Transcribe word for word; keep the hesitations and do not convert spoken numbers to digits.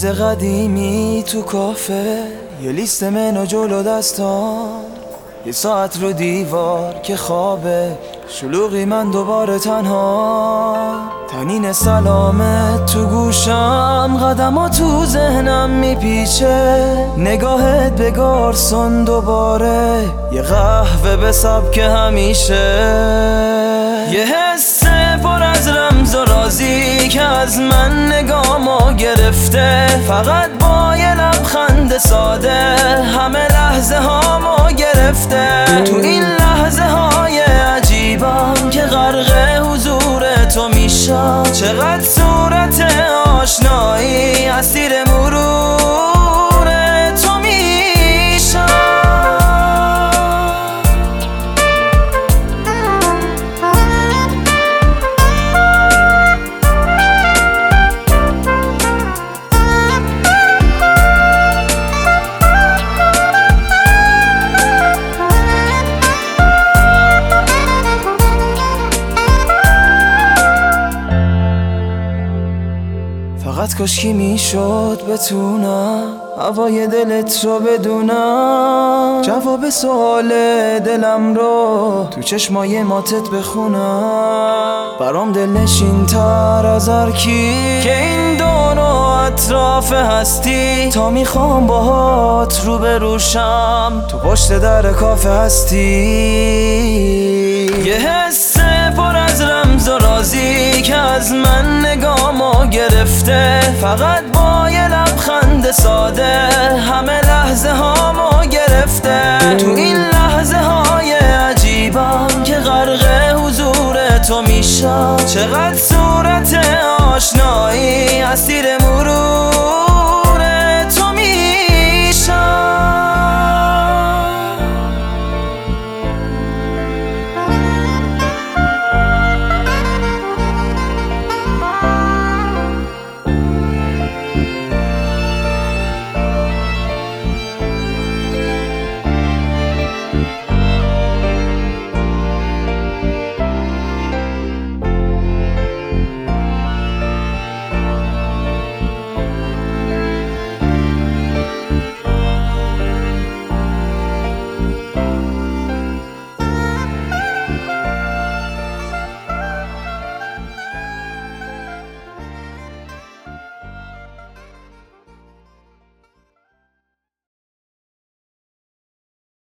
میز قدیمی تو کافه، یه لیست منو جلو دستان، یه ساعت رو دیوار که خوابه، شلوغی من دوباره تنها، تنین سلامت تو گوشم، قدما تو ذهنم میپیچه، نگاهت به گارسون دوباره، یه قهوه به سبک همیشه، یه حس پر از رمز و رازی که از من نگامو گرفته، فقط با یه لبخند ساده همه لحظه هامو گرفته، تو این لحظه های عجیبم که غرق حضور تو میشم، چقدر صورت آشنایی اسیر مرور تو میشم. فقط کاشکی میشد بتونم هوای دلت رو بدونم، جواب سوال دلم رو تو چشمای ماتت بخونم، برام دلنشین تر از هر کی که این دور و اطراف هستی، تا میخوام باهات رو بروشم تو پشت در کافه هستی، یه حس پر از رمز و رازی که از من نگامو گرفته، فقط با یه لبخند ساده همه لحظه هامو گرفته، تو این لحظه های عجیبم که غرق حضور تو میشم، چقدر صورت آشنایی اسیر